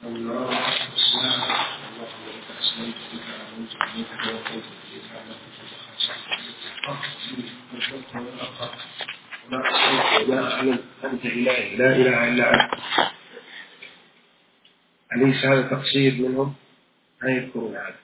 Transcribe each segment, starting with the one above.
أنت إله لا إله إلا أنت. أليس هذا تقصير منهم؟ لا يذكرون هذا،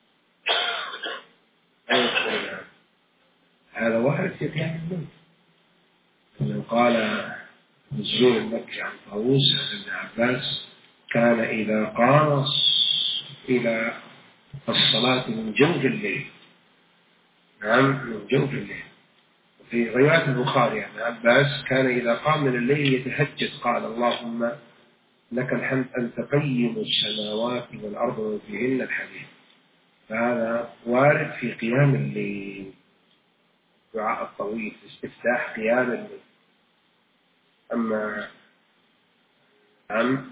هذا وارد في قيام الليل. من قال الزور المكي عن طاووس عن ابن عباس كان إذا قام إلى الصلاة من جوف الليل، نعم من جوف الليل. وفي رواية البخاري عن عباس كان إذا قام من الليل يتهجد قال اللهم لك الحمد أنت قيم السماوات والأرض وفيهن الحديث. فهذا وارد في قيام الليل، الدعاء الطويل استفتاح قيام الليل. أما عن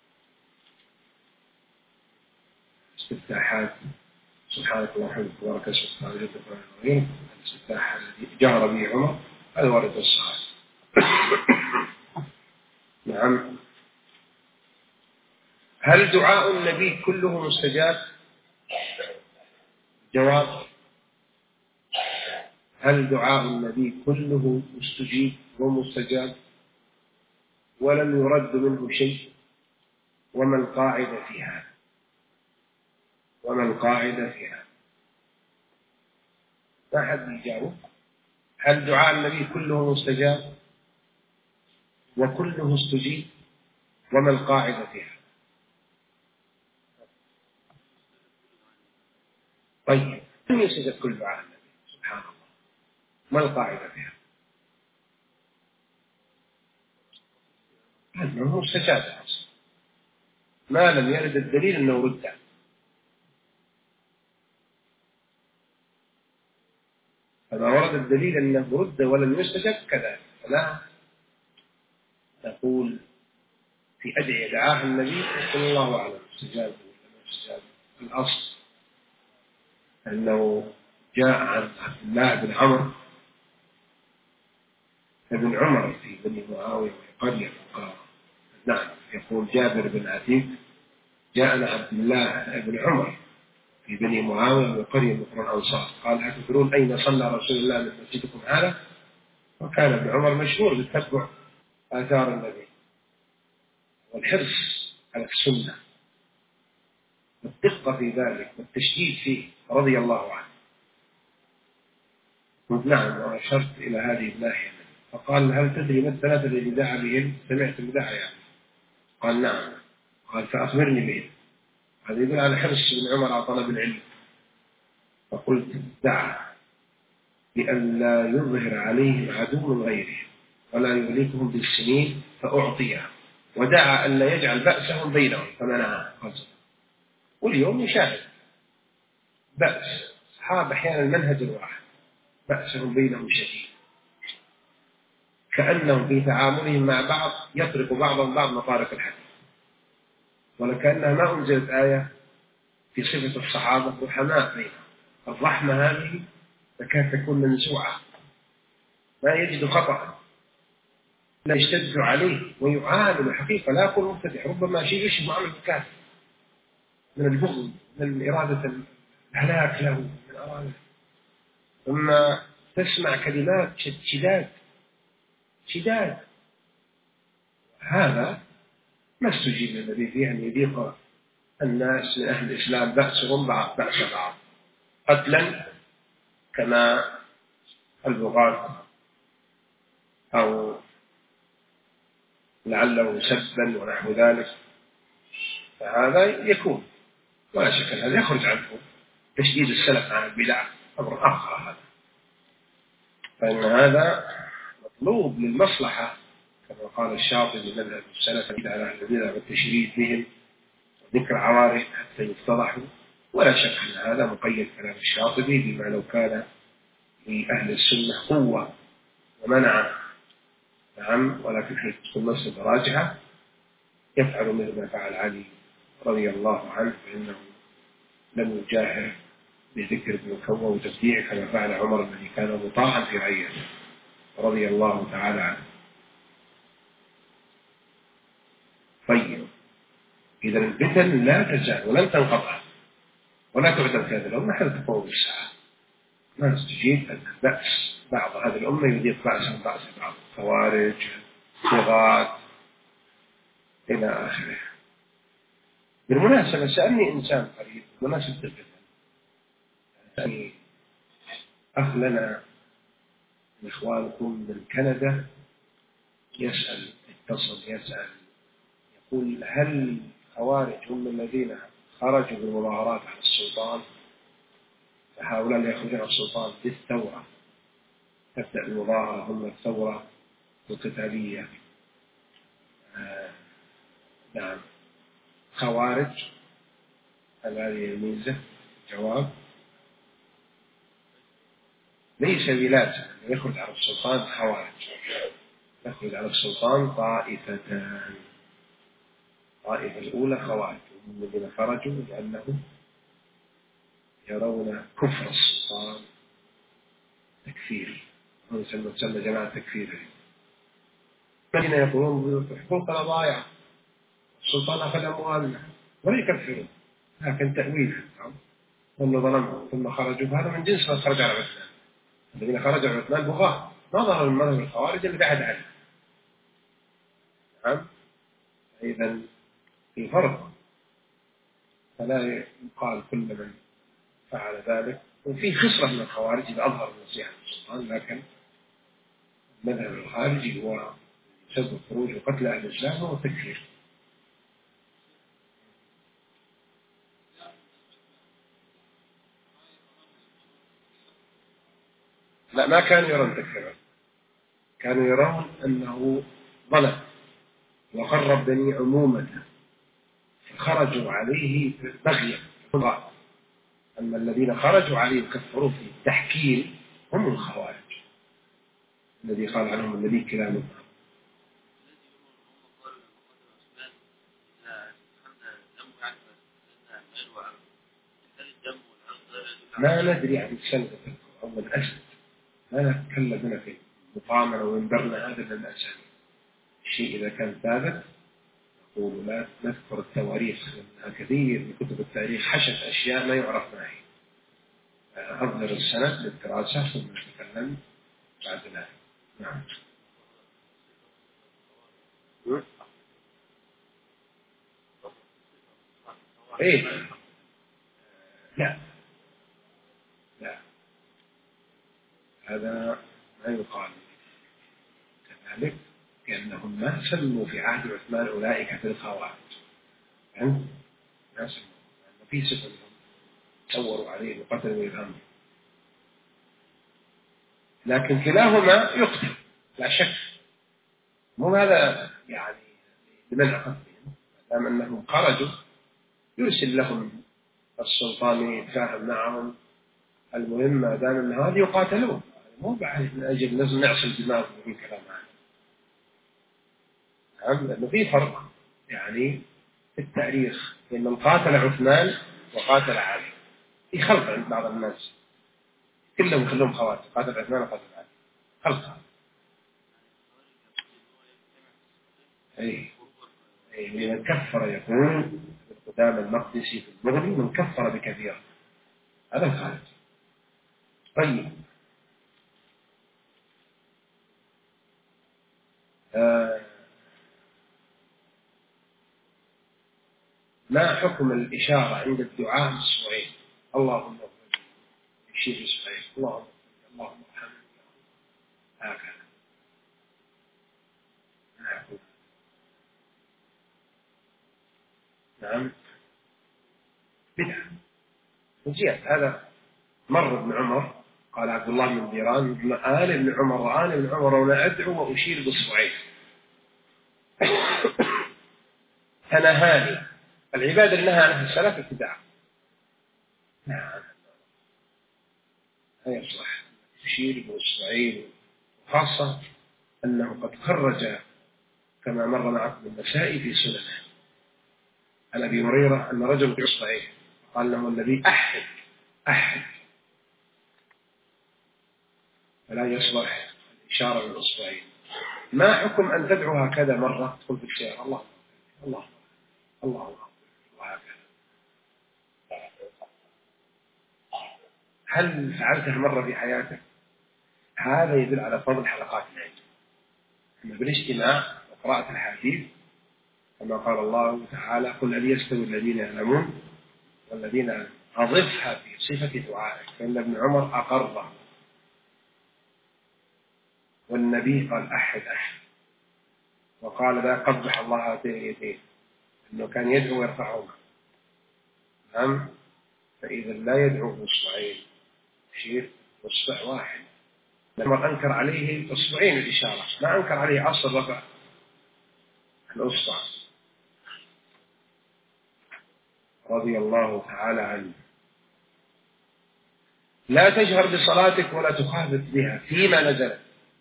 استفتاحات سبحانك اللهم وبحمدك تبارك اسمك وتعالى جدك وعلا، الاستفتاح الذي جهر به عمر هذا وارد الصحابة. نعم. هل دعاء النبي كله مستجاب؟ جواب: هل دعاء النبي كله مستجيب ومستجاب ولم يرد منه شيء؟ وما القاعدة في هذا؟ وما القاعدة في هذا؟ ما حد يجاوب. هل دعاء النبي كله مستجاب وكله استجيب؟ وما القاعدة في هذا؟ طيب، لم يستجب كل دعاء النبي سبحان الله، ما القاعدة في هذا؟ أنه مستجاب ما لم يرد الدليل أنه رد. فما ورد الدليل أنه رد ولم يستجب كذلك، فلا نقول في أدعية دعاها النبي صلى الله عليه وسلم استجاب ولا استجاب. الأصل أنه جاء عن عبد الله بن عمرو بن عمر في بني معاوية وقرية قال نعم، يقول جابر بن عتيق جاءنا عبد الله بن عمر في بني معاوية وقرية من الأنصار قال أتدرون أين صلى رسول الله من مسجدكم هذا؟ وكان ابن عمر مشهور بالتتبع آثار النبي والحرص على السنة والدقة في ذلك والتشديد فيه رضي الله عنه. نعم، وأشرت إلى هذه الناحية. فقال هل تدري ما الثلاثة الذي دعا بهم؟ سمعت بدعا يعني. قال نعم. قال فأخبرني بهم. هذا يدل على حرص ابن عمر على طلب العلم. فقلت دعا بأن لا يظهر عليهم عدو من غيرهم ولا يهلكهم بالسنين فأعطيها، ودعا أن لا يجعل بأسهم بينهم فمنعها. واليوم نشاهد بأس أصحاب أحيانا المنهج الواحد بأسهم بينهم شديد، كأنهم في تعاملهم مع بعض يطرق بعضهم بعض مطارق الحديث، ولكأنها ما أنزلت آية في صفة الصحابة رحماء بينهم. الرحمة هذه تكاد تكون منزوعة، ما يجد خطأ لا يشتد عليه ويعامل حقيقة لا يكون مبتدع، ربما شيء يشبه معاملة الكافر من البغض من إرادة الهلاك له من أرادة. ثم تسمع كلمات شداد، هذا ما استجيب للنبي فيه أن يذيق الناس من أهل الإسلام بأسهم بأس بعض قتلا كما البغاة أو لعله سبا ونحو ذلك، فهذا يكون ولا شك هذا يخرج عنه تشديد السلف عن البدع أمر آخر هذا. فإن هذا مطلوب للمصلحة كما قال الشاطبي من مذهب السلف على الذين والتشريد بهم وذكر عوارض حتى يفتضحوا، ولا شك أن هذا مقيد كلام الشاطبي بما لو كان لأهل السنة قوة ومنع نعم، ولكن حيث المسألة راجحة يفعل مثل ما فعل علي رضي الله عنه، فإنه لم يجاهر بذكر ابن كوة وتبديع كما فعل عمر الذي كان مطاعا في رعيته رضي الله تعالى عنه. طيب، إذا الفتن لا تزال ولن تنقطع ولا تعدم في هذه الأمة حتى تقوم الساعة. ما تستجيب أن البأس بعض هذه الأمة يضيق بأسا بأس بعض، خوارج، لغات، إلى آخره. بالمناسبة سألني إنسان قريب بمناسبة الفتن، سألني أخ لنا من إخوانكم من كندا يسأل، يسأل يقول: هل الخوارج هم الذين خرجوا بالمظاهرات على السلطان، فهؤلاء اللي يخرجون على السلطان بالثورة تبدأ المظاهرة ثم الثورة القتالية؟ نعم، خوارج. هل هذه الميزة؟ جواب: ليس بلازم يخرج على السلطان خوارج، يخرج على السلطان طائفتان. الطائفة الأولى خوارج هم الذين خرجوا لأنهم يرون كفر السلطان تكفيري، تسمى جماعة تكفيري، الذين يقولون حقوقنا ضايعة، السلطان أخذ أموالنا، ولا يكفرون، لكن تأويل هم ظلموا ثم خرجوا. هذا من جنس ما خرج على عثمان. الذين خرجوا على عثمان بغاة، ما ظهر من مذهب الخوارج اللي بعد عليه. نعم، إذا في فرق، فلا يقال كل من فعل ذلك. وفي خسرة من الخوارج إذا أظهر النصيحة للسلطان، لكن المذهب الخارجي هو سبب خروج وقتل أهل الإسلام وتكفير. لا، ما كانوا يرون تكفيرا، كانوا يرون أنه ظلم وخرب بني عمومته فخرجوا عليه بغيا. أما الذين خرجوا عليه وكفروا في التحكيم هم الخوارج الذي قال عنهم النبي كلامه. ما ندري عن سنة أو من أسد، ما نتكلم هنا في مقامرة وينبرنا هذا من الأسد. الشيء إذا كان ثابت نقول لا نذكر التواريخ، لأنها كثير من كتب التاريخ حشت أشياء ما يعرف ما هي. أظهر السند للدراسة ثم نتكلم بعد ذلك. نعم. إيه؟ لا لا، هذا ما يقال كذلك، لأنهم ما سموا في عهد عثمان أولئك في الخوارج، يعني ما سموا، لأنه في صفة منهم تصوروا عليه وقتلوا الأمر، لكن كلاهما يقتل لا شك. مو هذا يعني لمنع قتلهم، دام أنهم خرجوا يرسل لهم السلطان يتفاهم معهم. المهم ما دام أن هذه يقاتلون، مو بعد من أجل لازم نعصم دماغهم من كلام عنه. نعم، لأنه في فرق يعني في التاريخ بين من قاتل عثمان وقاتل علي. في خلط عند بعض الناس كلهم خوارج، قاتل عثمان وقاتل علي، خلط. أي من كفر يقول قدام المقدسي في المغني من كفر بكثير، هذا الخارج. طيب، ما حكم الإشارة عند الدعاء بالصبعين؟ اللهم يشير بالصبعين، اللهم ارحمني، هكذا. نعم، بدعة وزيادة. هذا مر ابن عمر قال عبد الله بن ديران آل ابن عمر وآل ابن عمر وأنا أدعو وأشير بالصبعين فنهاني. العبادة اللي نهى عنها السلف ابتداع. نعم، لا يصلح تشير بالصبعين، خاصة أنه قد خرج كما مر معكم النسائي في سننه عن أبي هريرة أن رجل بإصبعيه قال له النبي أحد، فلا يصلح الإشارة بالإصبعين. ما حكم أن تدعو هكذا مرة تقول في السيارة الله الله الله هل فعلتها مرة في حياتك؟ هذا يدل على فضل حلقات العلم. أما بالاجتماع وقراءة الحديث كما قال الله تعالى: قل هل يستوي الذين يعلمون والذين لا. أضفها في صفة دعائك، فإن ابن عمر أقره والنبي قال أحد وقال: لا قبح الله هاتين اليدين، أنه كان يدعو ويرفعهما. نعم. فإذا لا يدعو بإصبعين يشير بإصبع واحد. عمر أنكر عليه إصبعين الإشارة، ما أنكر عليه أصل رفع الأصبع رضي الله تعالى عنه. لا تجهر بصلاتك ولا تخافت بها فيما نزلت.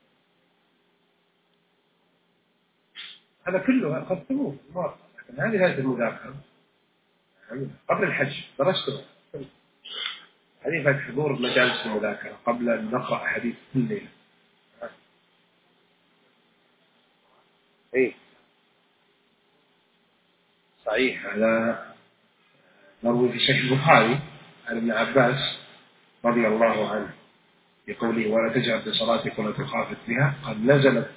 هذا كله قدموه مرة، لكن هذه ليست المذاكرة. قبل الحج درسته، هذه فات حضور مجالس المذاكرة قبل أن نقرأ حديث كل ليلة. إيه صحيح. هذا مروي في صحيح البخاري عن ابن عباس رضي الله عنه بقوله: ولا تجهر بصلاتك ولا تخافت بها، قد نزلت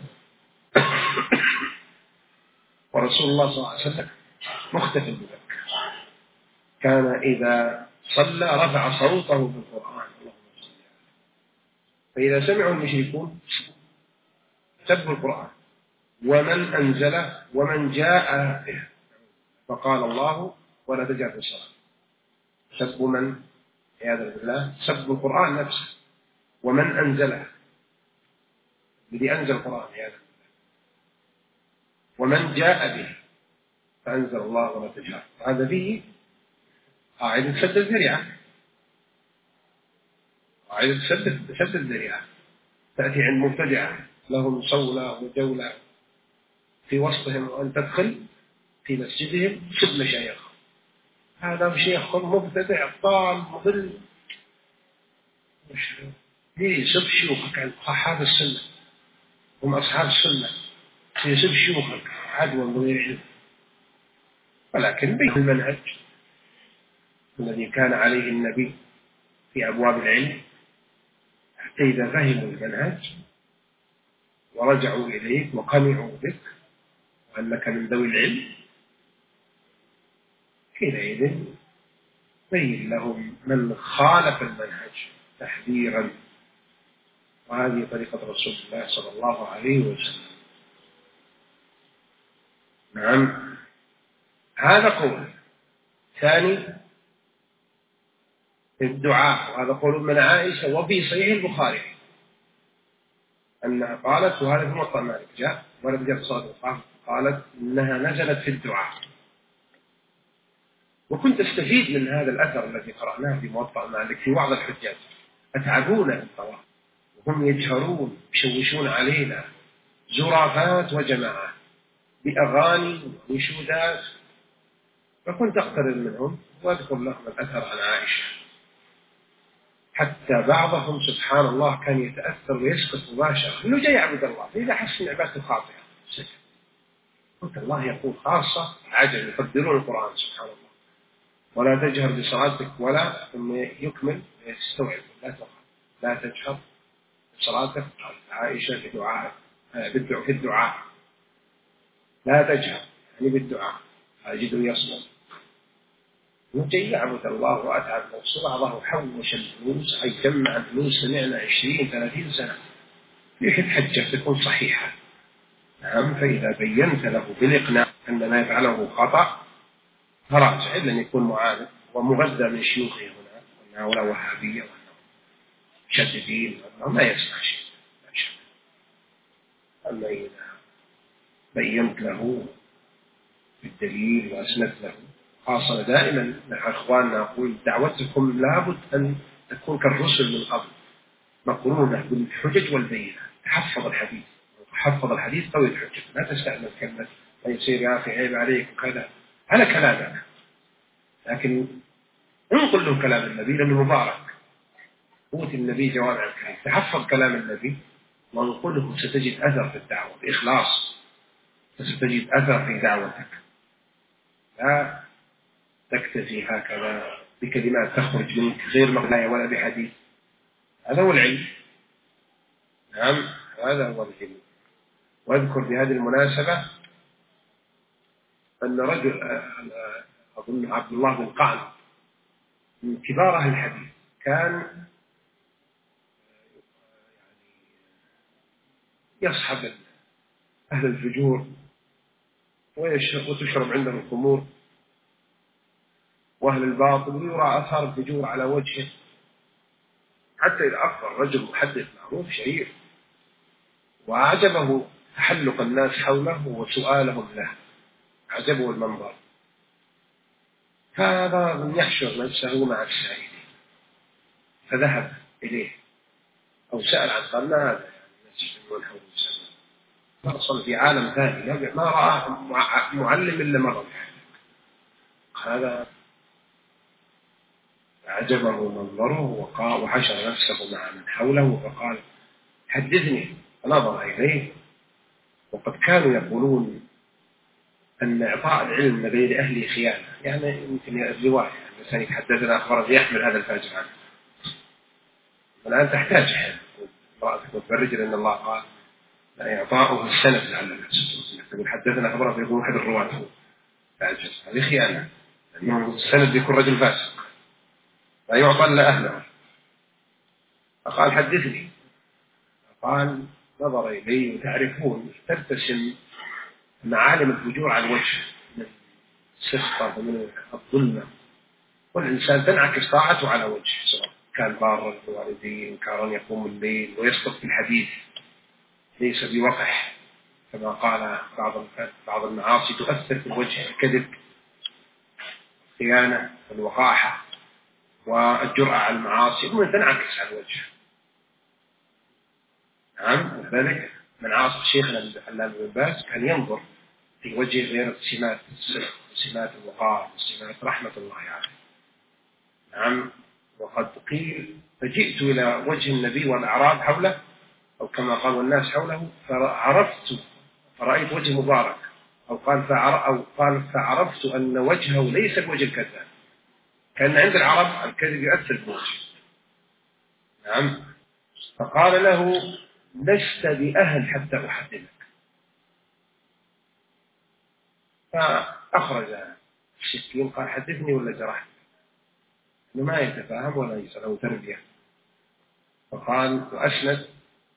ورسول الله صلى الله عليه وسلم مختفٍ بذلك، كان إذا صلى رفع صوته بالقرآن. فإذا سمعوا المشركون سبوا القرآن ومن أنزله ومن جاء به، فقال الله: ولا تجهر بالصلاة. سبوا من؟ عياذا بالله سبوا القرآن نفسه ومن أنزله، الذي أنزل القرآن عياذا بالله، ومن جاء به، فأنزل الله ولا تجهر. هذا به قاعدة سد الذريعة، قاعدة سد الذريعة. تأتي عند مبتدعة لهم صولة وجولة في وسطهم، وأن تدخل في مسجدهم سب مشايخ. هذا شيخ مبتدع ضال مضل، يسب شيوخك عن أصحاب السنة، هم أصحاب السنة، يسب شيوخك عدوى من غير علم. ولكن بين المنهج الذي كان عليه النبي في أبواب العلم، حتى إذا فهموا المنهج ورجعوا إليك وقنعوا بك وأنك من ذوي العلم، حينئذ بين لهم من خالف المنهج تحذيرا. وهذه طريقة رسول الله صلى الله عليه وسلم. نعم. هذا قول ثاني الدعاء، وهذا قول من عائشة وفي صحيح البخاري أنها قالت، وهذا في موطأ مالك جاء ولد جاء صلاة القام، قالت إنها نزلت في الدعاء. وكنت استفيد من هذا الأثر الذي قرأناه في موطأ مالك في وعظ الحجاج: أتعبون بالطواف وهم يجهرون يشوشون علينا زرافات وجماعات بأغاني وشودات، فكنت أقترب منهم وأذكر لهم الأثر عن عائشة، حتى بعضهم سبحان الله كان يتأثر ويسقط مباشرة إنه جاي يعبد الله، فإذا حس من عبادته خاطئة سكت. قلت الله يقول خاصة عجل يقدرون القرآن سبحان الله: ولا تجهر بصلاتك ولا، ثم يكمل يستوعب لا تخاف لا تجهر بصلاتك. عائشة في دعاء في الدعاء لا تجهر يعني بالدعاء، أجد يصمت وجاي يعبد الله وأتعب نفسه. بعضه حوش الفلوس أي جمع الفلوس، سمعنا 20-30 سنة يحب حجة تكون صحيحة. نعم. فإذا بينت له بالإقناع أن ما يفعله خطأ فراجع، إلا أن يكون معاند ومغذى من شيوخه هنا وأن هؤلاء وهابية وأنهم مشددين وأنهم ما يسمع شيء. أما إذا بينت له بالدليل وأسندت له، خاصة دائما مع إخواننا أقول دعوتكم لابد أن تكون كالرسل من قبل مقرونة بالحجج والبينة. تحفظ الحديث، تحفظ الحديث قوي الحجة، لا تستعمل كلمة يصير يا أخي عيب عليك وكذا على كلامك، لكن انقل له كلام النبي لأنه مبارك، قوة النبي جوامع الكلم. تحفظ كلام النبي وانقله، ستجد أثر في الدعوة بإخلاص، ستجد أثر في دعوتك. لا تكتفي هكذا بكلمات تخرج منك غير مقنعة ولا بحديث. هذا هو العلم. نعم، هذا هو العلم. واذكر بهذه المناسبة أن رجل أظن عبد الله بن قعن من كبار أهل الحديث كان يصحب أهل الفجور وتشرب عندهم الخمور وأهل الباطل، ويرى آثار الفجور على وجهه، حتى إذا أخبر رجل محدث معروف شهير وأعجبه تحلق الناس حوله وسؤالهم له، أعجبه المنظر، فهذا يحشر نفسه مع السائلين، فذهب إليه أو سأل عن قال ما هذا الناس يجتمعون حول المسلمين، وصل في عالم ثاني ما رآه معلم إلا مرة، هذا أعجبه منظره وحشر نفسه مع من حوله فقال حدثني. فنظر إليه، وقد كانوا يقولون أن إعطاء العلم لغير أهله خيانة، يعني يمكن الرواية الإنسان يتحدثنا أخبار يحمل هذا الفاجر عنه. الآن تحتاج امرأتك وتبرج، لأن الله قال لا إعطاؤه السند لعل الناس تقول حدثنا أخبار يكون أحد الرواة فاجر، هذه خيانة، لأنه السند يكون رجل فاسق لا يعطى إلا أهله. فقال حدثني، قال نظر إليه وتعرفون ترتسم معالم الفجور على الوجه من السخطة ومن الظلمة، والإنسان تنعكس طاعته على وجه، سواء كان بارا بوالديه، كان يقوم الليل ويصدق في الحديث ليس بوقح، كما قال بعض المعاصي تؤثر في الوجه، الكذب، الخيانة، الوقاحة، والجرأة على المعاصي، ومن تنعكس على الوجه. نعم، وذلك من عاصر شيخنا العلامة بن باز كان ينظر في وجه غير سمات الصدق وسمات الوقار وسمات رحمة الله عليه. نعم، وقد قيل فجئت إلى وجه النبي والأعراب حوله، أو كما قال والناس حوله، فرأيت وجه مبارك، أو قال فعرفت أن وجهه ليس بوجه الكذاب، كان عند العرب الكذب يؤثر بوجه. نعم، فقال له لست بأهل حتى أحدثك، فأخرج السكين قال حدثني ولا جرحت، إنه ما يتفاهم ولا يسأله تربية. فقال وأسند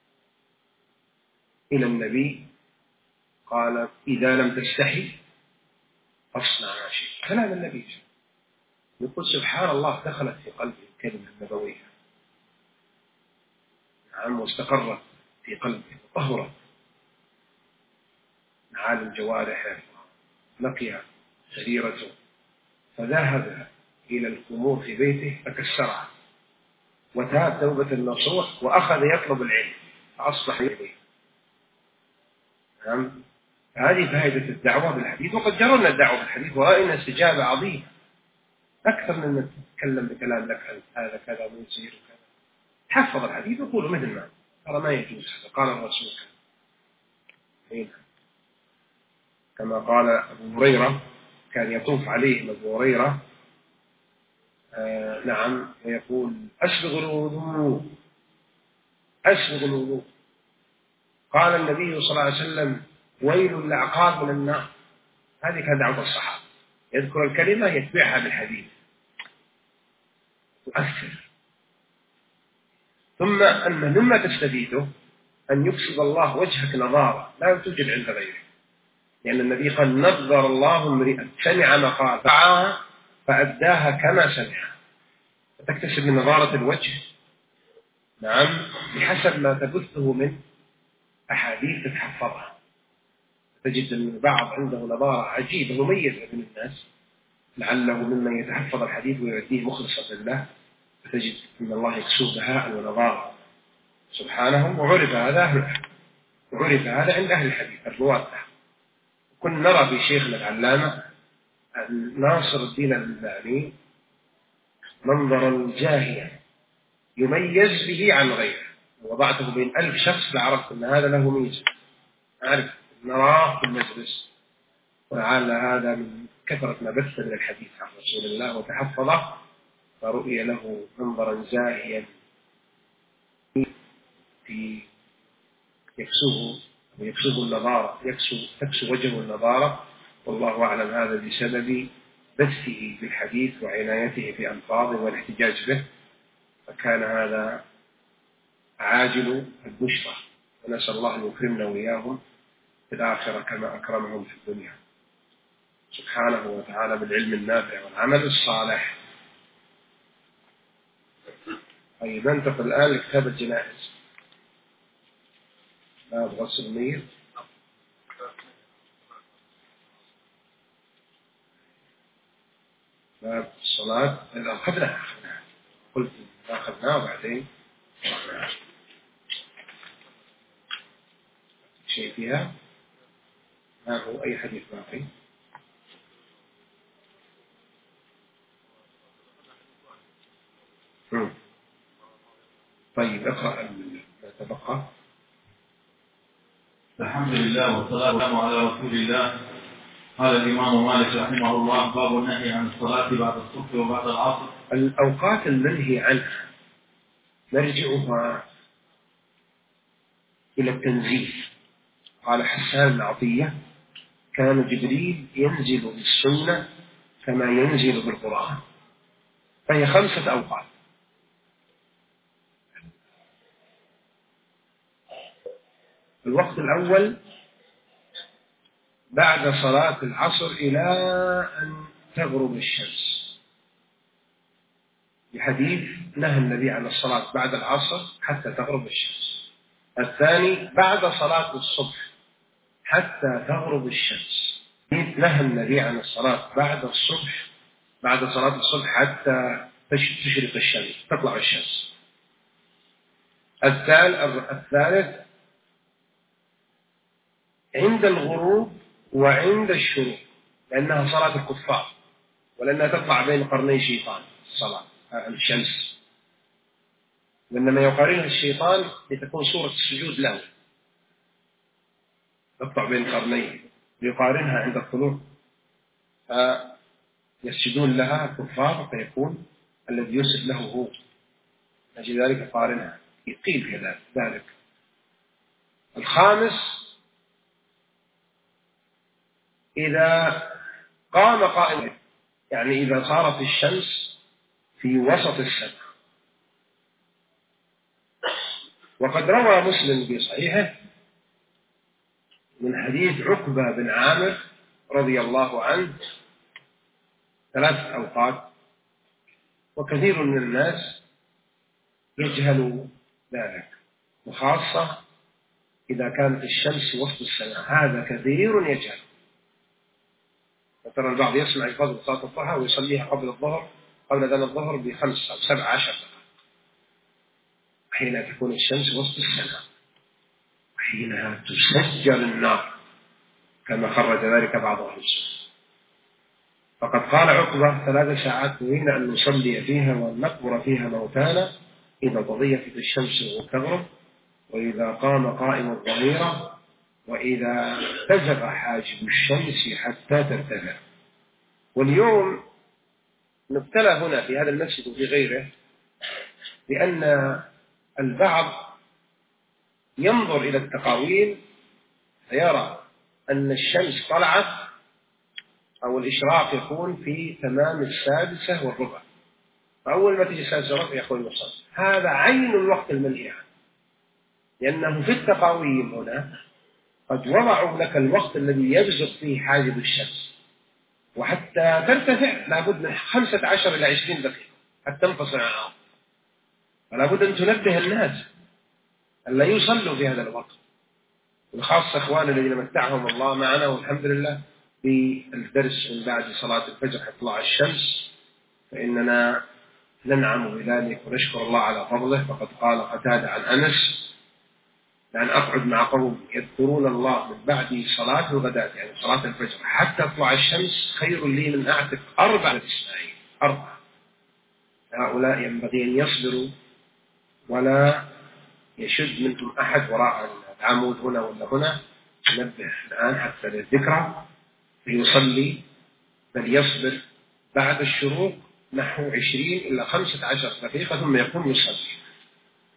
إلى النبي قال إذا لم تستحي فاصنع ما شئت. كلام النبي يقول سبحان الله دخلت في قلبه الكلمة النبوية، نعم، واستقرت في قلبه وطهرت معالم جوارحه، نقيها سريرته، فذهب إلى الخمور في بيته فكسرها وتاب توبة النصوح وأخذ يطلب العلم فأصبح إليه. نعم، هذه فائدة الدعوة بالحديث، وقد جرنا الدعوة بالحديث ورأينا استجابة عظيمة أكثر من تتكلم بكلام لك أنت هذا كذا ويصير كذا. حفظ الحديث وقوله مثل ما ترى ما يجوز هذا، قال الرسول كما قال أبو هريرة كان يطوف عليه أبو هريرة نعم ويقول أسبغ الوضوء أسبغ الوضوء. قال النبي صلى الله عليه وسلم ويل للعقاب من النار. هذه كانت دعوة الصحابة، يذكر الكلمة يتبعها بالحديث تؤثر. ثم أن مما تستفيده أن يكسب الله وجهك نظارة لا توجد عند غيره، لأن النبي قال نظر الله امرئا سمع مقال فعاها فأداها كما سمعها، فتكتسب من نظارة الوجه نعم بحسب ما تبثه من أحاديث تتحفظها. تجد أن البعض عنده نظارة عجيبة مميزة من الناس، لعله ممن يتحفظ الحديث ويؤديه مخلصا لله، فتجد أن الله يكسوه بهاء ونظارة سبحانه. وعرف هذا عند أهل الحديث الرواة. كنا نرى في شيخنا العلامة ناصر الدين الألباني منظرا جاهيا يميز به عن غيره، وضعته بين 1000 شخص لعرفت أن هذا له ميزة، أعرف نراه في المجلس، ولعل هذا من كثرة ما بث من الحديث عن رسول الله وتحفظه، فرؤي له منظرا زاهيا في يكسوه النظارة، تكسو وجهه النظارة، والله أعلم هذا بسبب بثه بالحديث وعنايته بألفاظه والاحتجاج به، فكان هذا عاجل البشرى، ونسأل الله أن يكرمنا وإياهم في الآخرة كما أكرمهم في الدنيا سبحانه وتعالى بالعلم النافع والعمل الصالح. طيب ننتقل الآن لكتاب الجنائز، باب غسل الميت. باب الصلاة أخذناها قلت أخذناه وبعدين شيء فيها، ما هو أي حديث باقي؟ طيب اقرأ ما تبقى. الحمد لله والصلاة والسلام على رسول الله. قال الإمام مالك رحمه الله: باب النهي عن الصلاة بعد الصبح وبعد العصر. الأوقات المنهي عنها نرجعها إلى التنزيل. قال حسان بن عطية: كان جبريل ينزل بالسنة كما ينزل بالقرآن، فهي 5 أوقات. الوقت الأول بعد صلاة العصر إلى أن تغرب الشمس، بحديث نهى النبي عن الصلاة بعد العصر حتى تغرب الشمس. الثاني بعد صلاة الصبح حتى تغرب الشمس، نهى النبي عن الصلاة بعد صلاة الصبح حتى تشرق الشمس، تطلع الشمس. الثالث عند الغروب وعند الشروق، لأنها صلاة الكفار، ولأنها تطلع بين قرني شيطان الصلاة الشمس، وإنما يقارنها الشيطان لتكون صورة السجود له، تطلع بين قرنيه، يقارنها عند الطلوع فيسجدون لها الكفار، فيكون الذي يسجد له هو، أجل ذلك قارنها، قيل في ذلك. الخامس إذا قام قائما، يعني إذا صارت الشمس في وسط السماء. وقد روى مسلم في صحيحه من حديث عقبة بن عامر رضي الله عنه 3 أوقات، وكثير من الناس يجهل ذلك، وخاصة إذا كانت الشمس وسط السماء، هذا كثير يجهل. فترى البعض يسمع الفضل صلاة الضحى ويصليها قبل أذان الظهر ب5 أو 17 دقيقة، حين تكون الشمس وسط السماء، حينها تسجل النار كما خرج ذلك بعض أهل السنة. فقد قال عقبة: 3 ساعات نريد أن نصلي فيها وأن نقبر فيها موتانا، إذا تضيفت الشمس وتغرب، وإذا قام قائم الظهيرة، وإذا اتجه حاجب الشمس حتى ترتفع. واليوم نبتلى هنا في هذا المسجد وفي غيره لأن البعض ينظر إلى التقاويم فيرى أن الشمس طلعت أو الإشراق يكون في تمام 6:15، فأول ما تجي 6:15 يقول نصلي. هذا عين الوقت المنهي عنه، لأنه في التقاويم هنا قد وضعوا لك الوقت الذي يبزغ فيه حاجب الشمس، وحتى ترتفع لابد من 15 إلى 20 دقيقة حتى تنفصل عن الأرض، فلا بد أن تنبه الناس أن لا يصلوا في هذا الوقت، وخاصة إخواننا الذين متعهم الله معنا والحمد لله بالدرس من بعد صلاة الفجر حتى تطلع الشمس، فإننا ننعم بذلك ونشكر الله على فضله. فقد قال قتادة عن أنس: لأن أقعد مع قوم يذكرون الله من بعد صلاة الغداة، يعني صلاة الفجر، حتى تطلع الشمس خير لي من أعتق 4 إسماعيل. 4 هؤلاء ينبغي أن يصبروا ولا يشد منهم أحد وراء العمود هنا ولا هنا. نبه الآن حتى للذكرى ليصلي، بل يصبر بعد الشروق نحو 20 إلى 15 دقيقة ثم يقوم يصلي.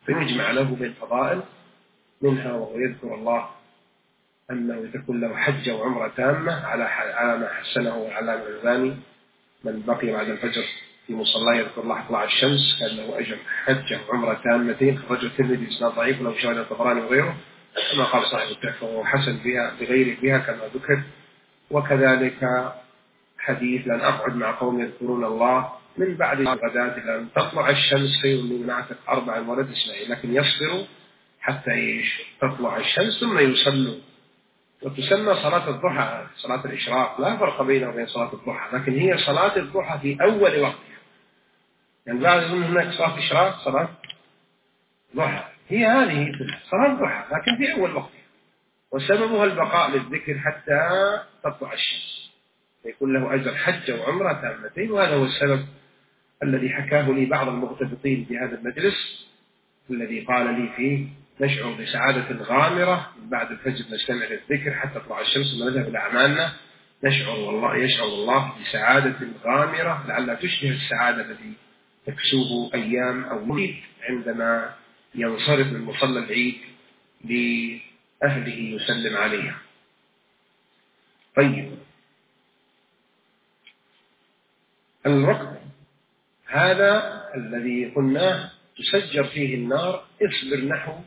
فيجمع له بالفضائل منها، وهو يذكر الله أنه تكون له حجة وعمرة تامة على ما حسنه العلامة الألباني: من بقي بعد الفجر في مصلى يذكر الله طلع الشمس كان له أجر حجة وعمرة تامتين. خرجه الترمذي بإسناد ضعيف ولو شاهد الطبراني وغيره، كما قال صاحب التحفة، وهو حسن بها بغيره بها كما ذكر. وكذلك حديث: لن أقعد مع قوم يذكرون الله من بعد الغداة إلى أن تطلع الشمس خير من نعتق 4 ولد إسماعيل، لكن يصبروا حتى تطلع الشمس ثم يصلوا. وتسمى صلاة الضحى صلاة الإشراق، لا فرق بينها وبين صلاة الضحى، لكن هي صلاة الضحى في أول وقتها. يعني بعد يقول هناك صلاة إشراق صلاة ضحى، هي هذه صلاة ضحى لكن في أول وقتها، وسببها البقاء للذكر حتى تطلع الشمس، يكون له أجر حجة وعمرة تامتين. وهذا هو السبب الذي حكاه لي بعض المغتبطين في هذا المجلس، الذي قال لي فيه: نشعر بسعادة غامرة من بعد الفجر نجتمع للذكر حتى تطلع الشمس ونذهب إلى أعمالنا. يشعر الله بسعادة غامرة لعلها تشبه السعادة التي تكسوه أيام أو يوم عندما ينصرف من مصلى العيد لأهله يسلم عليها. طيب، الوقت هذا الذي قلناه تسجر فيه النار اصبر نحو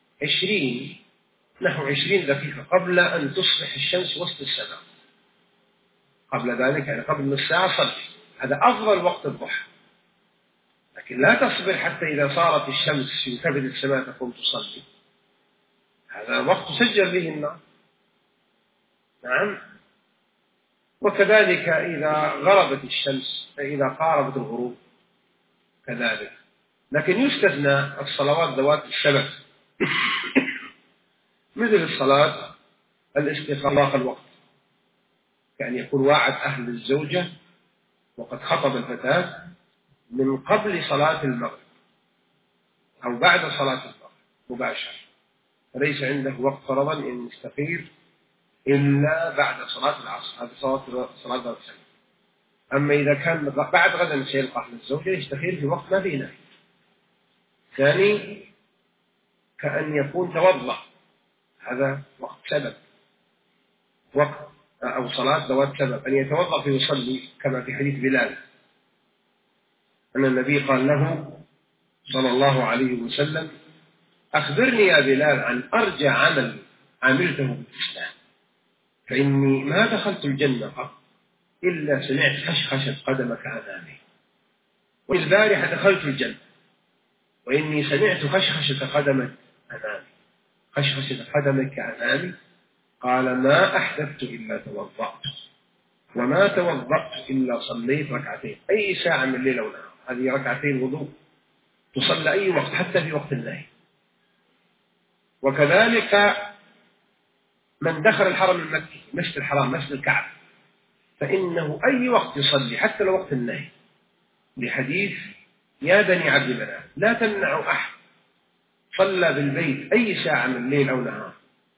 20 دقيقة قبل أن تصبح الشمس وسط السماء. قبل ذلك يعني قبل نصف ساعة صلي، هذا أفضل وقت الضحى. لكن لا تصبر حتى إذا صارت الشمس في كبد السماء تقوم تصلي، هذا وقت تسجر به النار. نعم. وكذلك إذا غربت الشمس، إذا قاربت الغروب كذلك. لكن يستثنى الصلوات ذوات السبب مثل الصلاة الاستغراق الوقت، يعني يكون واعد أهل الزوجة وقد خطب الفتاة من قبل صلاة المغرب أو بعد صلاة المغرب مباشرة، فليس عنده وقت فرضا إن يستخير إلا بعد صلاة العصر، هذا صلاة ذات السبب. أما إذا كان بعد غدا سيلقى أهل الزوجة يستخير في وقت ما فيه نهي. ثاني، كأن يكون توضأ، هذا وقت سبب، وقت أو صلاة ذوات سبب، أن يتوضأ فيصلي كما في حديث بلال أن النبي قال له صلى الله عليه وسلم: أخبرني يا بلال عن أرجى عمل عملته بالإسلام، فإني ما دخلت الجنة قط إلا سمعت خشخشة قدمك أمامي، والبارحة دخلت الجنة وإني سمعت خشخشة قدمك أمامي. خشخشة قدمك أمامي، قال: ما أحدثت إلا توضأت، وما توضأت إلا صليت ركعتين، أي ساعة من الليل أو نهار، هذه ركعتين وضوء تصلى أي وقت حتى في وقت النهي. وكذلك من دخل الحرم المكي مسجد الحرام مسجد الكعبة فإنه أي وقت يصلي حتى لو وقت النهي، لحديث: يا بني عبد مناف لا تمنعوا أحد صلى بالبيت أي ساعة من الليل أو نهار،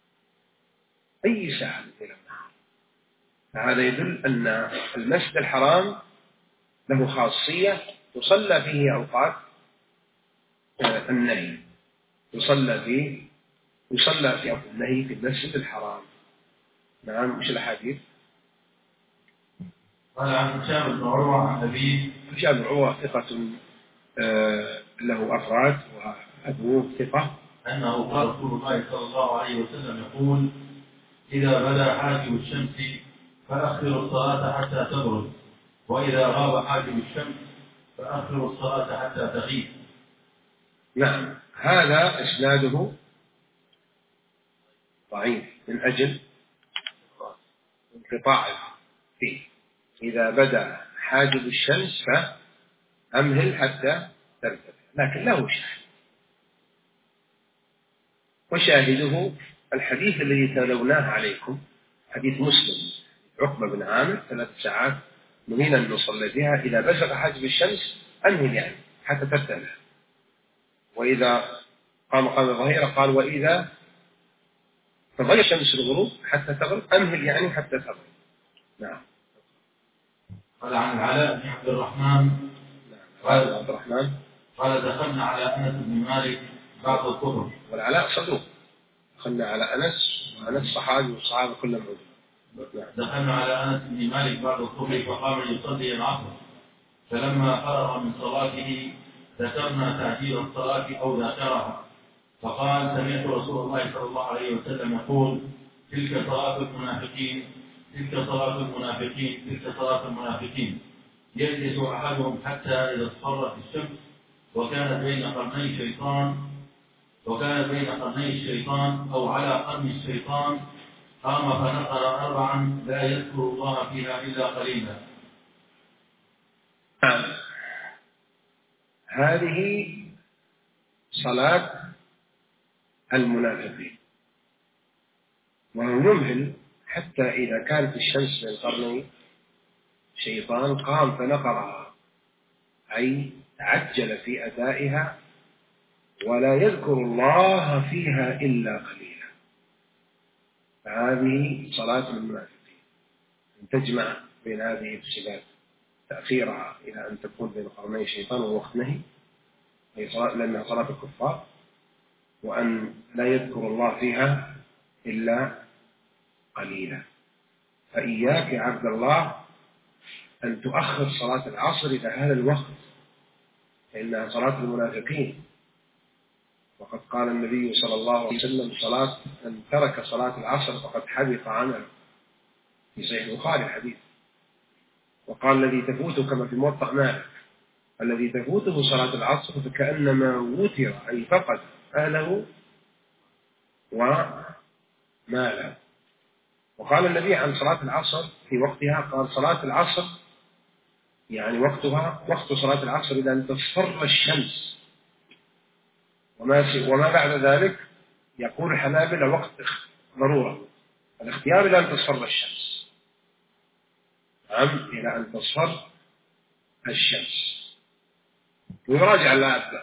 أي ساعة من الليل أو نهار. فهذا يدل أن المسجد الحرام له خاصية تصلى فيه أوقات النهي، يصلى في أوقات النهي في المسجد الحرام. نعم. مش الحديث؟ قال عن هشام بن عروة عن أبيه. هشام بن عروة ثقة له أفراد وأبوه ثقة، أنه قال رسول الله صلى الله عليه وسلم يقول: إذا بدا حاجب الشمس فأخروا الصلاة حتى تبرد، وإذا غاب حاجب الشمس فأخروا الصلاة حتى تغيب. نعم. هذا إسناده ضعيف من أجل انقطاع فيه. إذا بدا حاجب الشمس فأمهل حتى ترتفع، لكن له شاهد، وشاهده الحديث الذي تلوناه عليكم، حديث مسلم عقبة بن عامر: 3 ساعات نهينا أن نصلي فيها، إذا بزغ حاجب الشمس أمهل يعني حتى ترتفع، وإذا قام الظهيرة قال: وإذا تغير الشمس الغروب حتى تغرب أمهل يعني حتى تغرب. نعم. قال عن العلاء بن عبد الرحمن قال قال دخلنا على أنس بن مالك بعد الظهر. والعلاء صدوق، دخلنا على أنس، وأنس صحابي والصحابة كلهم موجودين. دخلنا على أنس بن مالك بعد الظهر فقام يصلي العصر، فلما فرغ من صلاته ذكرنا تعجيل الصلاة أو ذاكرها، فقال سمعت رسول الله صلى الله عليه وسلم يقول تلك صلاة المنافقين، تلك صلاة المنافقين، تلك صلاة المنافقين، يجلس أحدهم حتى إذا اصفرت الشمس وكانت بين قرني الشيطان أو على قرن الشيطان، قام فنقر 4 لا يذكر الله فيها إلا قليلا. هذه صلاة المنافقين، وهو يمهل حتى إذا كانت الشمس من قرني شيطان قام فنقرها، أي تعجل في أدائها ولا يذكر الله فيها إلا قليلا. فهذه صلاة المنافقين، أن تجمع بين هذه الصفات، تأخيرها إلى أن تكون بين قرني الشيطان ووقت نهي لأنها صلاة الكفار، وأن لا يذكر الله فيها إلا قليلا. فإياك يا عبد الله أن تؤخر صلاة العصر إلى هذا الوقت، فإنها صلاة المنافقين. وقد قال النبي صلى الله عليه وسلم من ترك صلاة العصر فقد حبط عمله، في صحيح البخاري الحديث. وقال الذي تفوته كما في موطأ مالك، الذي تفوته صلاة العصر فكأنما وتر، أي فقد أهله وماله. وقال النبي عن صلاة العصر في وقتها، قال صلاة العصر يعني وقت صلاة العصر إذا أن تصفر الشمس، وما بعد ذلك يقول الحنابلة وقت ضرورة، الاختيار إلى أن تصفر الشمس، إلى أن تصفر الشمس. ويراجع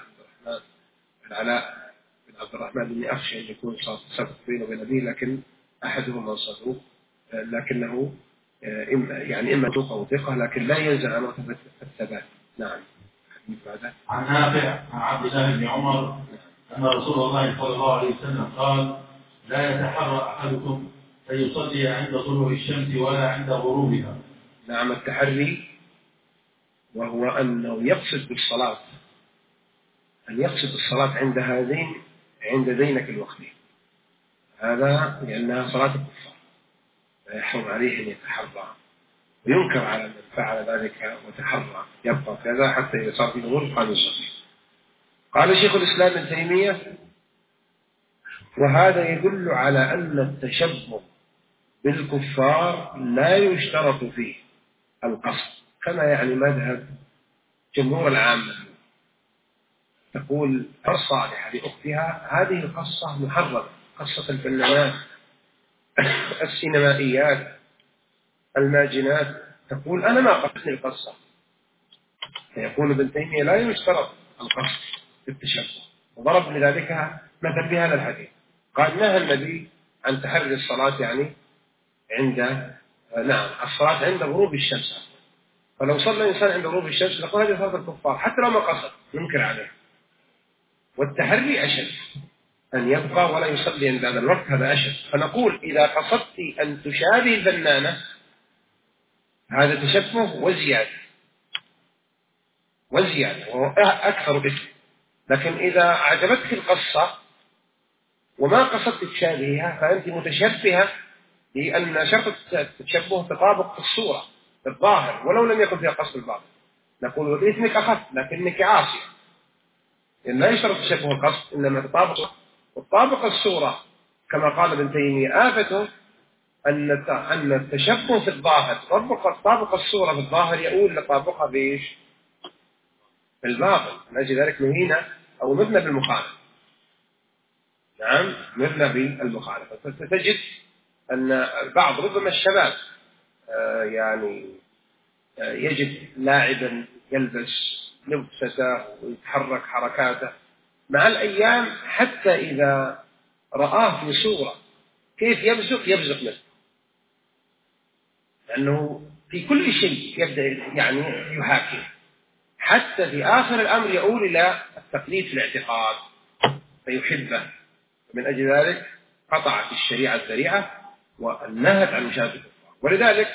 العلاء بن عبد الرحمن بن أخشى أن يكون صدق بينه وبين أبيه، لكن أحدهما صدوق، لكنه إما ثقة أو ثقة، لكن لا ينزل عن مرتبة الثبات. نعم. عن نافع عن عبد الله بن عمر أن رسول الله صلى الله عليه وسلم قال لا يتحرى أحدكم فيصلي عند طلوع الشمس ولا عند غروبها. نعم، التحري وهو أنه يقصد بالصلاة، أن يقصد الصلاة عند ذينك الوقتين، هذا لأنها صلاة الكفار، فيحرم عليه أن يتحرى، وينكر على من فعل ذلك وتحرى يبقى كذا حتى إذا صار في الغروب قال يصلي. قال شيخ الإسلام ابن تيمية: وهذا يدل على أن التشبه بالكفار لا يشترط فيه القصد، كما يعني مذهب جمهور العامة. تقول الصالحة لأختها هذه القصة محرمة، قصة الفنانات، السينمائيات، الماجنات، تقول أنا ما قصدني القصة. فيقول ابن تيمية لا يشترط القصد في التشبه، وضرب لذلك مثل بهذا الحديث، قال نهى النبي عن تحري الصلاة يعني الصلاة عند غروب الشمس. فلو صلى الإنسان عند غروب الشمس نقول هذه صلاة الكفار حتى لو ما قصد، ننكر عليه. والتحري أشد، أن يبقى ولا يصلي عند هذا الوقت، هذا أشد. فنقول إذا قصدت أن تشابه الفنانة هذا تشبه وزيادة وهو أكثر باسم. لكن إذا أعجبتك القصة وما قصدت تشابهها فأنت متشبهة، لأن شرط التشبه تطابق في الصورة في الظاهر ولو لم يكن فيها قصد الباطن. نقول وباسمك أخف لكنك عاصية، إن لا يشترط تشبه القصد، إنما تطابق الصورة. كما قال ابن تيمية آفته أن التشبه في الظاهر تطابق الصورة في الظاهر يؤول لطابقها بإيش؟ في الباطن. لأجل ذلك نهينا أو مذنب بالمخالفة. نعم، مذنب بالمخالفة. فتجد أن البعض ربما الشباب يجد لاعبا يلبس لبسته ويتحرك حركاته، مع الأيام حتى إذا رآه في صورة كيف يبزق منه، لأنه في كل شيء يبدأ يحاكي، حتى في آخر الأمر يؤول إلى التقليد في الاعتقاد، فيحبه، من أجل ذلك قطعت الشريعة الذريعة ونهت عن مشاهدة الكفار. ولذلك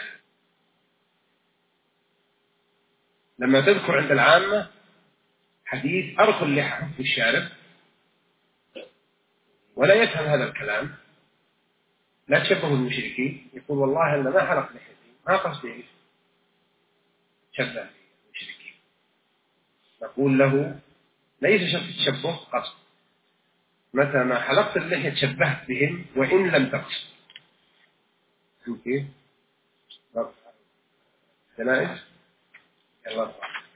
لما تذكر عند العامة حديث أرخوا اللحى في الشارب ولا يفهم هذا الكلام، لا تشبهوا المشركين، يقول والله أنا ما حلق لحيتي، ما قصدي شبه المشركين. نقول له ليس شرط التشبه قصد، متى ما حلقت اللحية تشبهت بهم وإن لم تقصد. كيف؟ جنائز. يلا.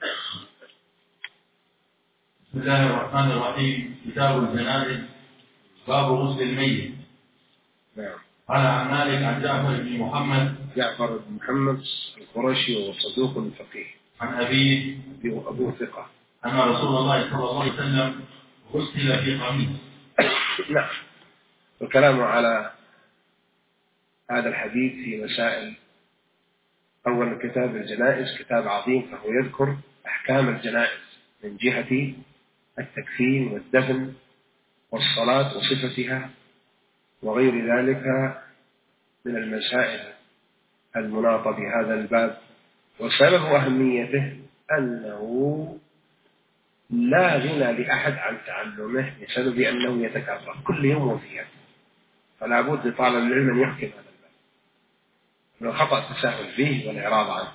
بسم الله الرحمن الرحيم. كتاب الجنائز، باب غسل الميت. نعم. قال عن مالك عن جعفر بن محمد القرشي وهو صدوق فقيه. عن أبيه أبو ثقة أن رسول الله صلى الله عليه وسلم غسل في قميص. نعم. والكلام على هذا الحديث في مسائل. أول كتاب الجنائز كتاب عظيم، فهو يذكر أحكام الجنائز من جهة التكفين والدفن والصلاة وصفتها وغير ذلك من المسائل المناطة بهذا الباب. وسبب أهميته أنه لا غنى لأحد عن تعلمه بسبب أنه يتكرر كل يوم وفيات، فلا بد لطالب العلم أن يحكم هذا الباب من الخطأ التساهل فيه والإعراض عنه.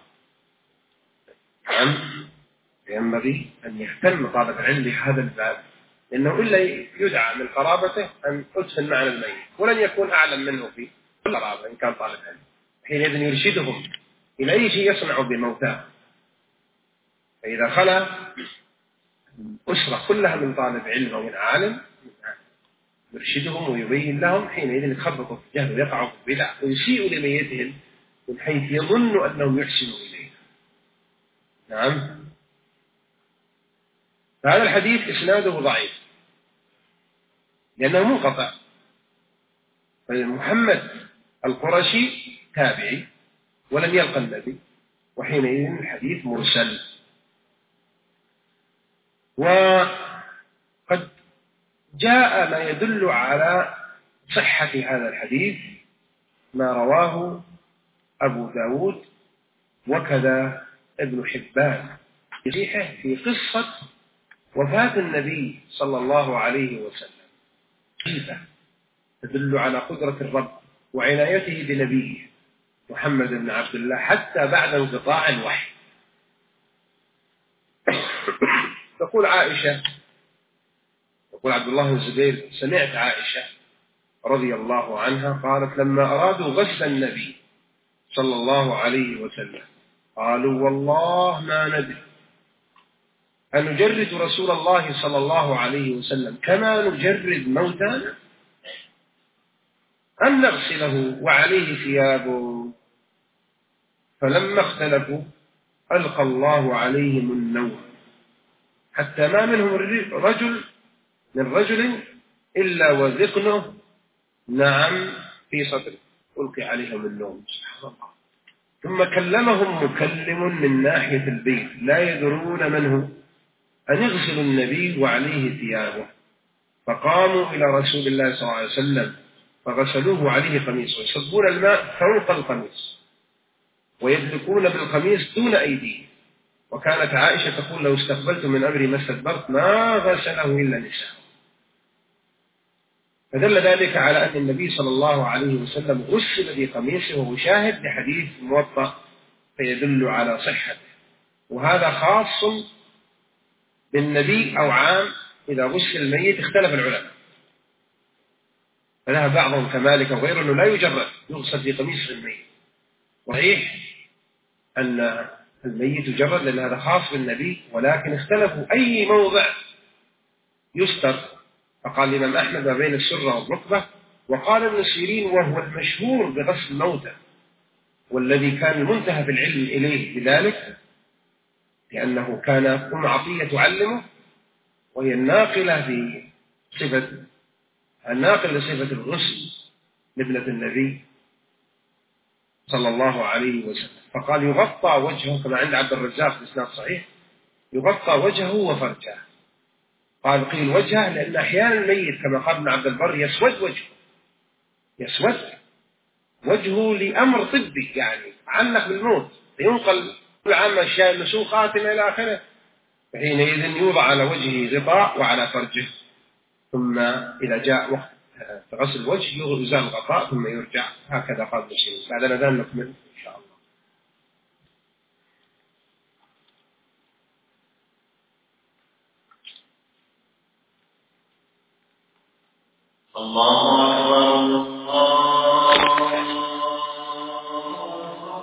ينبغي أن يهتم طالب العلم بهذا الباب، لأنه إلا يدعى من قرابته أن أدفن معنا الميت ولن يكون أعلم منه في كل قرابة إن كان طالب علم، حينئذ يرشدهم إلى أي شيء يصنع بموتاه. فإذا خلا الأسرة كلها من طالب علم أو من عالم يرشدهم ويبين لهم، حينئذ يتخبطوا في الجهل ويقعوا في البدع ويسيئوا لميتهم من حيث يظن أنهم يحسنوا إليه. نعم. فهذا الحديث إسناده ضعيف لأنه منقطع. محمد القرشي تابعي ولم يلقى النبي، وحينئذ الحديث مرسل. وقد جاء ما يدل على صحة هذا الحديث ما رواه أبو داود وكذا ابن حبان في صحيحه في قصة وفاة النبي صلى الله عليه وسلم، تدل على قدرة الرب وعنايته بنبيه محمد بن عبد الله حتى بعد انقطاع الوحي. تقول عائشة، يقول عبد الله بن الزبير سمعت عائشة رضي الله عنها قالت لما أرادوا غسل النبي صلى الله عليه وسلم قالوا والله ما ندري أن نجرد رسول الله صلى الله عليه وسلم كما نجرد موتانا أن نغسله وعليه ثيابه. فلما اختلفوا ألقى الله عليهم النوم حتى ما منهم رجل إلا وذقنه نعم في صدره، ألقي عليهم النوم. سبحان الله. ثم كلمهم مكلم من ناحية البيت لا يدرون من هو أن يغسلوا النبي وعليه ثيابه، فقاموا إلى رسول الله صلى الله عليه وسلم فغسلوه عليه قميص ويصبون الماء فوق القميص ويدلكون بالقميص دون أيديه. وكانت عائشة تقول لو استقبلت من أمري ما استدبرت ما غسله إلا نساء. فدل ذلك على أن النبي صلى الله عليه وسلم غسل بقميصه، وهو شاهد لحديث موطأ فيدل على صحته. وهذا خاص بالنبي أو عام إذا غسل الميت. اختلف العلماء، فذهب بعضهم كمالك وغيره أنه لا يجرد يغسل في قميص الميت. صحيح أن الميت يجرد لأن هذا خاص بالنبي، ولكن اختلفوا أي موضع يستر. فقال الإمام أحمد ما بين السرة والركبة، وقال ابن سيرين وهو المشهور بغسل الموتى والذي كان المنتهى في العلم إليه بذلك، لأنه كان أم عطية تعلمه وهي الناقلة لصفة الغسل لابنة النبي صلى الله عليه وسلم. فقال يغطى وجهه كما عند عبد الرزاق بإسناد صحيح، يغطى وجهه وفرجه. قال قيل وجهه لأن أحيانا الميت كما قال ابن عبد البر يسود وجهه، يسود وجهه لأمر طبي يعني علق بالموت، ينقل عام أشياء النسوخ خاتمة إلى آخره، فحينئذ يوضع على وجهه غطاء وعلى فرجه، ثم إذا جاء وقت غسل الوجه يزال الغطاء ثم يرجع، هكذا قال المسلمين. بعد الأذان نكمل إن شاء الله. الله أكبر الله